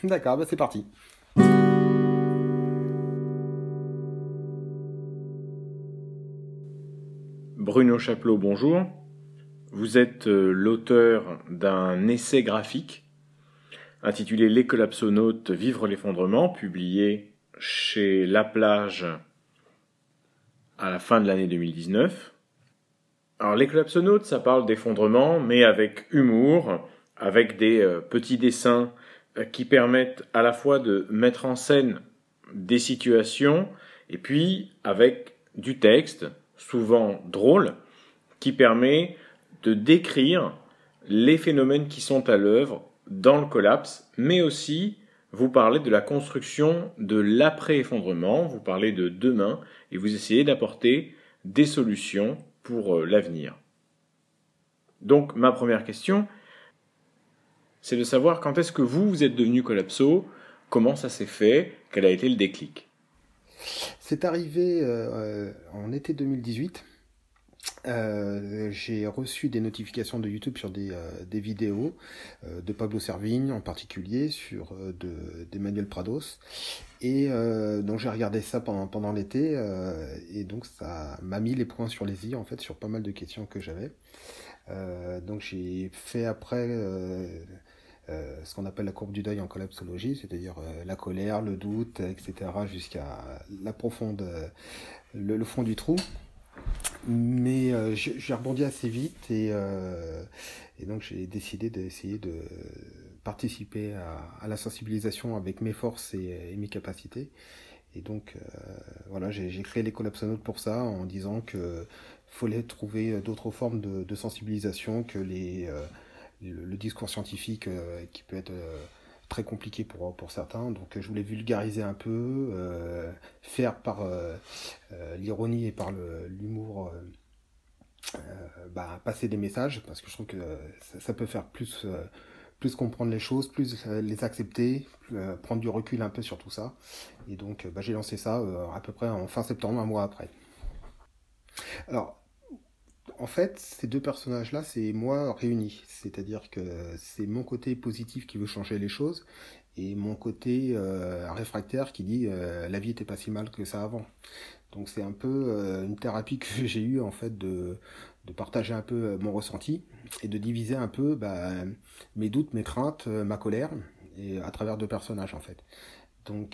D'accord, bah c'est parti. Bruno Chapelot, bonjour. Vous êtes l'auteur d'un essai graphique intitulé Les collapsonautes vivre l'effondrement, publié chez La Plage à la fin de l'année 2019. Alors, les collapsonautes, ça parle d'effondrement, mais avec humour, avec des petits dessins qui permettent à la fois de mettre en scène des situations et puis avec du texte, souvent drôle, qui permet de décrire les phénomènes qui sont à l'œuvre dans le collapse, mais aussi vous parlez de la construction de l'après-effondrement, vous parlez de demain, et vous essayez d'apporter des solutions pour l'avenir. Donc ma première question, c'est de savoir quand est-ce que vous êtes devenu collapso, comment ça s'est fait, quel a été le déclic. C'est arrivé en été 2018. J'ai reçu des notifications de YouTube sur des vidéos de Pablo Servigne en particulier, sur d'Emmanuel Prados. Et donc j'ai regardé ça pendant l'été et donc ça m'a mis les points sur les i en fait sur pas mal de questions que j'avais. Donc j'ai fait après ce qu'on appelle la courbe du deuil en collapsologie, c'est-à-dire la colère, le doute, etc., jusqu'à la profonde, le fond du trou. Mais j'ai rebondi assez vite et donc j'ai décidé d'essayer de participer à la sensibilisation avec mes forces et mes capacités. Et donc voilà, j'ai créé les collapsonautes pour ça, en disant que fallait trouver d'autres formes de sensibilisation que le discours scientifique qui peut être très compliqué pour certains. Donc je voulais vulgariser un peu, faire par l'ironie et par l'humour passer des messages, parce que je trouve que ça peut faire plus comprendre les choses, plus les accepter, prendre du recul un peu sur tout ça. Et donc j'ai lancé ça à peu près en fin septembre, un mois après. Alors, en fait, ces deux personnages-là, c'est moi réunis. C'est-à-dire que c'est mon côté positif qui veut changer les choses et mon côté réfractaire qui dit la vie était pas si mal que ça avant. Donc c'est un peu une thérapie que j'ai eue en fait de partager un peu mon ressenti et de diviser un peu mes doutes, mes craintes, ma colère et à travers deux personnages en fait. Donc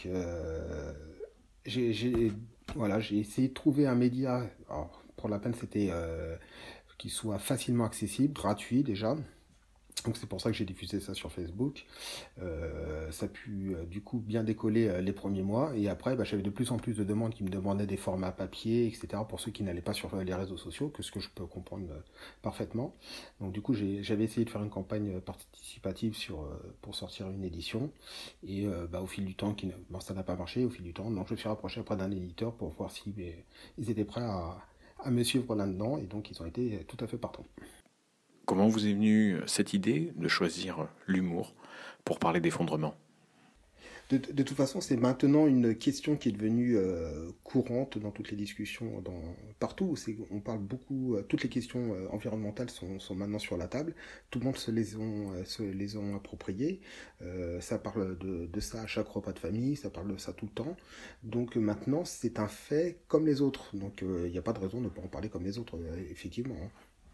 j'ai voilà, j'ai essayé de trouver un média. Alors, pour la peine, c'était qui soit facilement accessible, gratuit déjà. Donc c'est pour ça que j'ai diffusé ça sur Facebook. Ça a pu du coup bien décoller les premiers mois. Et après, j'avais de plus en plus de demandes qui me demandaient des formats papier, etc. pour ceux qui n'allaient pas sur les réseaux sociaux, que ce que je peux comprendre parfaitement. Donc du coup, j'avais essayé de faire une campagne participative pour sortir une édition. Et au fil du temps, ça n'a pas marché au fil du temps. Donc je me suis rapproché après d'un éditeur pour voir si ils étaient prêts à me suivre là-dedans. Et donc ils ont été tout à fait partants. Comment vous est venue cette idée de choisir l'humour pour parler d'effondrement? De toute façon, c'est maintenant une question qui est devenue courante dans toutes les discussions, partout. On parle beaucoup, toutes les questions environnementales sont maintenant sur la table. Tout le monde se les ont appropriées. Ça parle de ça à chaque repas de famille, ça parle de ça tout le temps. Donc maintenant, c'est un fait comme les autres. Donc il n'y a pas de raison de ne pas en parler comme les autres, effectivement, hein.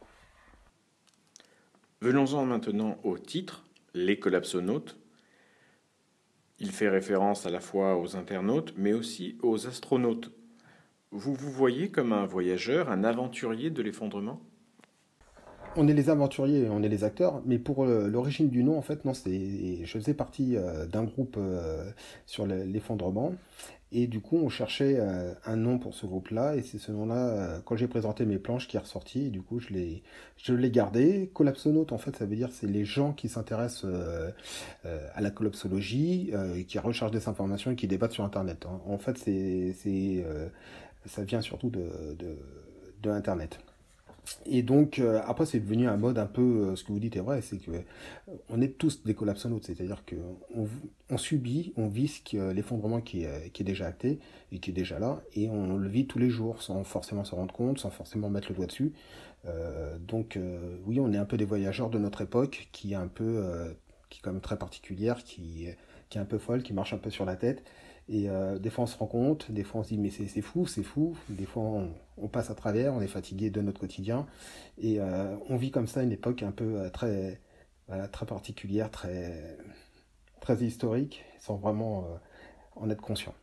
Venons-en maintenant au titre, Les collapsonautes. Il fait référence à la fois aux internautes, mais aussi aux astronautes. Vous vous voyez comme un voyageur, un aventurier de l'effondrement? On est les aventuriers, on est les acteurs, mais pour l'origine du nom, en fait, non, je faisais partie d'un groupe sur l'effondrement, et du coup, on cherchait un nom pour ce groupe-là, et c'est ce nom-là, quand j'ai présenté mes planches, qui est ressorti, et du coup, je l'ai gardé. Collapsonaute, en fait, ça veut dire c'est les gens qui s'intéressent à la collapsologie, et qui recherchent des informations et qui débattent sur Internet, hein. En fait, ça vient surtout de Internet. Et donc, après, c'est devenu un mode un peu, ce que vous dites est vrai, c'est que on est tous des collapsonautes, c'est-à-dire qu'on subit, on vit l'effondrement qui est déjà acté et qui est déjà là, et on le vit tous les jours sans forcément s'en rendre compte, sans forcément mettre le doigt dessus. Donc, oui, on est un peu des voyageurs de notre époque qui est un peu, qui est quand même très particulière, qui qui est un peu folle, qui marche un peu sur la tête. Et des fois on se rend compte, des fois on se dit mais c'est fou, c'est fou. Des fois on passe à travers, on est fatigué de notre quotidien. Et on vit comme ça une époque un peu très particulière, très historique, sans vraiment en être conscient.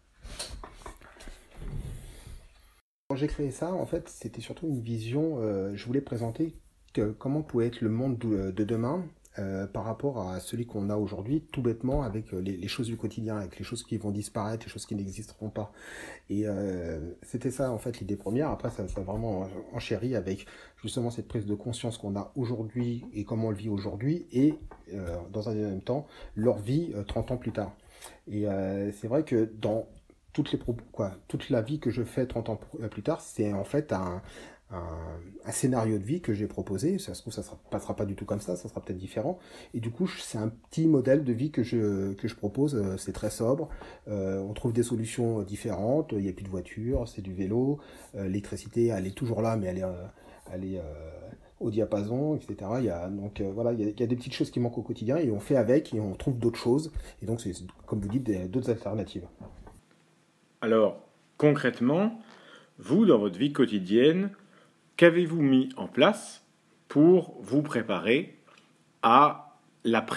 Quand j'ai créé ça, en fait, c'était surtout une vision, je voulais présenter comment pouvait être le monde de demain par rapport à celui qu'on a aujourd'hui, tout bêtement, avec les choses du quotidien, avec les choses qui vont disparaître, les choses qui n'existeront pas. Et c'était ça, en fait, l'idée première. Après, ça a vraiment enchéri avec justement cette prise de conscience qu'on a aujourd'hui et comment on le vit aujourd'hui, et dans un deuxième temps, leur vie 30 ans plus tard. Et c'est vrai que dans toute la vie que je fais 30 ans plus tard, c'est en fait un scénario de vie que j'ai proposé. Ça se trouve, ça ne passera pas du tout comme ça sera peut-être différent. Et du coup, c'est un petit modèle de vie que je propose. C'est très sobre. On trouve des solutions différentes. Il n'y a plus de voiture, c'est du vélo. L'électricité, elle est toujours là, mais elle est au diapason, etc. Donc voilà, il y a des petites choses qui manquent au quotidien et on fait avec et on trouve d'autres choses. Et donc, c'est, comme vous dites, d'autres alternatives. Alors, concrètement, vous, dans votre vie quotidienne, qu'avez-vous mis en place pour vous préparer à l'après-effondrement ?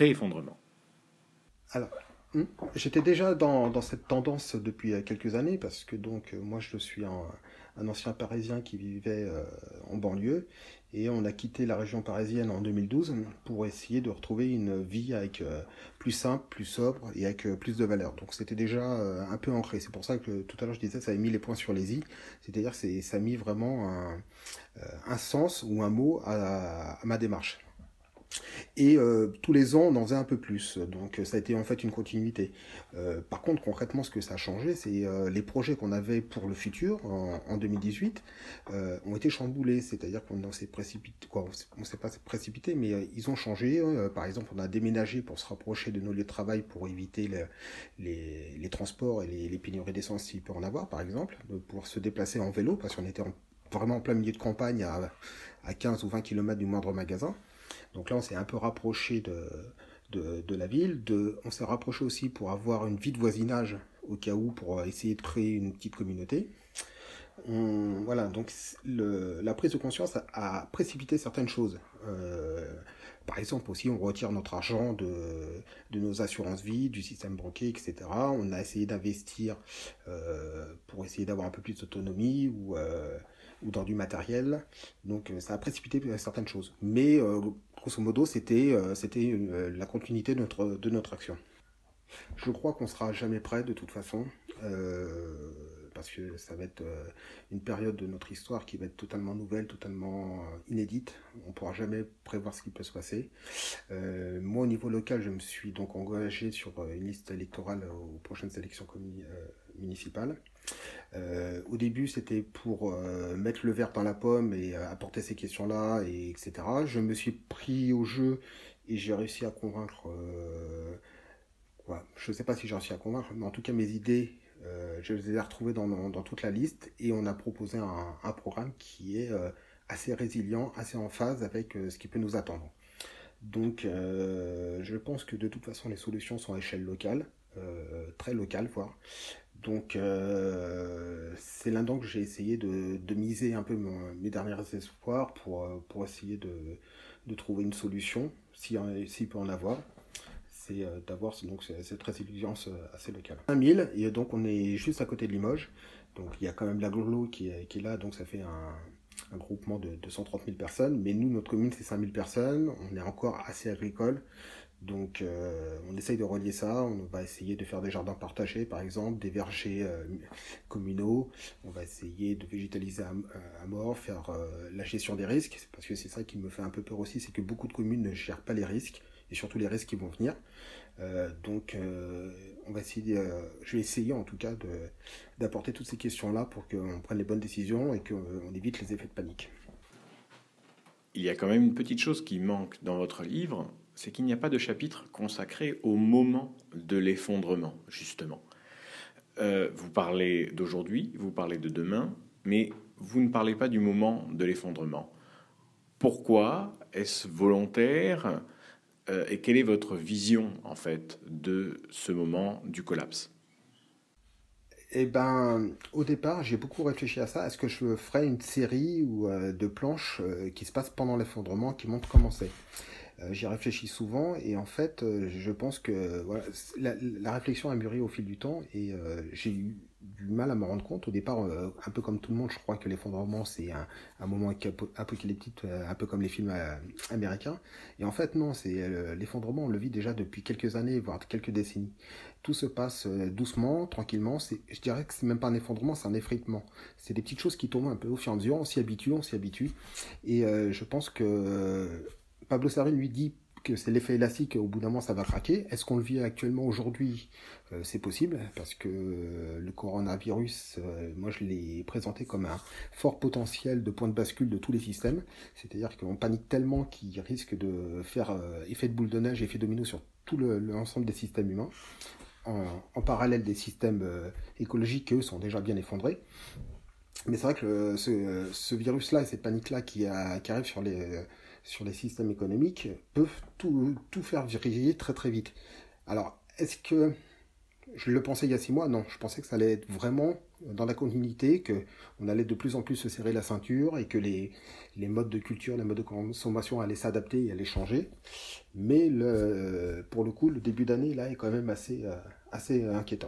Alors, j'étais déjà dans cette tendance depuis quelques années parce que donc moi je suis un ancien Parisien qui vivait en banlieue et on a quitté la région parisienne en 2012 pour essayer de retrouver une vie avec plus simple, plus sobre et avec plus de valeur. Donc c'était déjà un peu ancré. C'est pour ça que tout à l'heure je disais ça a mis les points sur les i. C'est-à-dire que ça a mis vraiment un sens ou un mot à ma démarche. Et tous les ans, on en faisait un peu plus. Donc ça a été en fait une continuité. Par contre, concrètement, ce que ça a changé, c'est les projets qu'on avait pour le futur en 2018 ont été chamboulés. C'est-à-dire qu'on s'est précipité, on s'est pas précipité, mais ils ont changé. Par exemple, on a déménagé pour se rapprocher de nos lieux de travail pour éviter les transports et les pénuries d'essence s'il peut en avoir, par exemple, de pouvoir se déplacer en vélo parce qu'on était vraiment en plein milieu de campagne à 15 ou 20 km du moindre magasin. Donc là, on s'est un peu rapproché de la ville. On s'est rapproché aussi pour avoir une vie de voisinage au cas où, pour essayer de créer une petite communauté. Voilà, donc la prise de conscience a précipité certaines choses. Par exemple aussi, on retire notre argent de nos assurances vie, du système bancaire, etc. On a essayé d'investir pour essayer d'avoir un peu plus d'autonomie ou dans du matériel. Donc ça a précipité certaines choses. Mais grosso modo, c'était la continuité de notre action. Je crois qu'on sera jamais prêt de toute façon. Parce que ça va être une période de notre histoire qui va être totalement nouvelle, totalement inédite. On ne pourra jamais prévoir ce qui peut se passer. Moi, au niveau local, je me suis donc engagé sur une liste électorale aux prochaines élections municipales. Au début, c'était pour mettre le verre dans la pomme et apporter ces questions-là, etc. Je me suis pris au jeu et j'ai réussi à convaincre... je ne sais pas si j'ai réussi à convaincre, mais en tout cas, mes idées... je les ai retrouvées dans toute la liste et on a proposé un programme qui est assez résilient, assez en phase avec ce qui peut nous attendre. Donc je pense que de toute façon les solutions sont à échelle locale, très locale voire. Donc c'est là-dedans que j'ai essayé de miser un peu mes derniers espoirs pour essayer de trouver une solution, s'il peut en avoir. C'est d'avoir donc cette résilience assez locale. 5000, et donc on est juste à côté de Limoges. Donc il y a quand même l'agglo qui est là, donc ça fait un groupement de 130 000 personnes. Mais nous, notre commune, c'est 5000 personnes. On est encore assez agricole. Donc on essaye de relier ça. On va essayer de faire des jardins partagés, par exemple, des vergers communaux. On va essayer de végétaliser à mort, faire la gestion des risques. Parce que c'est ça qui me fait un peu peur aussi, c'est que beaucoup de communes ne gèrent pas les risques. Et surtout les risques qui vont venir. Donc on va essayer, je vais essayer en tout cas d'apporter toutes ces questions-là pour qu'on prenne les bonnes décisions et qu'on évite les effets de panique. Il y a quand même une petite chose qui manque dans votre livre, c'est qu'il n'y a pas de chapitre consacré au moment de l'effondrement, justement. Vous parlez d'aujourd'hui, vous parlez de demain, mais vous ne parlez pas du moment de l'effondrement. Pourquoi? Est-ce volontaire? et quelle est votre vision, en fait, de ce moment du collapse? Eh ben, au départ, j'ai beaucoup réfléchi à ça. Est-ce que je ferais une série ou de planches qui se passent pendant l'effondrement, qui montrent comment c'est? J'y réfléchis souvent et en fait, je pense que voilà, la réflexion a mûri au fil du temps et j'ai eu du mal à me rendre compte. Au départ, un peu comme tout le monde, je crois que l'effondrement c'est un moment apocalyptique, un peu comme les films américains. Et en fait, non, c'est l'effondrement, on le vit déjà depuis quelques années, voire quelques décennies. Tout se passe doucement, tranquillement. Je dirais que c'est même pas un effondrement, c'est un effritement. C'est des petites choses qui tombent un peu au fur et à mesure. On s'y habitue, on s'y habitue. Et je pense que Pablo Servigne lui dit que c'est l'effet élastique, au bout d'un moment ça va craquer. Est-ce qu'on le vit actuellement aujourd'hui? C'est possible, parce que le coronavirus, moi je l'ai présenté comme un fort potentiel de point de bascule de tous les systèmes. C'est-à-dire qu'on panique tellement qu'il risque de faire effet de boule de neige, effet domino sur tout l'ensemble des systèmes humains. En parallèle des systèmes écologiques, eux, sont déjà bien effondrés. Mais c'est vrai que ce virus-là et cette panique-là qui arrive sur les systèmes économiques peuvent tout faire vriller très très vite. Alors, est-ce que je le pensais il y a 6 mois? Non, je pensais que ça allait être vraiment dans la continuité, qu'on allait de plus en plus se serrer la ceinture et que les modes de culture, les modes de consommation allaient s'adapter et allaient changer. Mais pour le coup, le début d'année là est quand même assez inquiétant.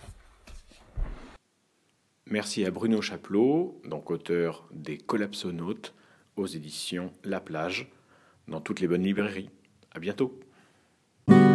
Merci à Bruno Chapelot, donc auteur des Collapsonautes aux éditions La Plage, dans toutes les bonnes librairies. À bientôt.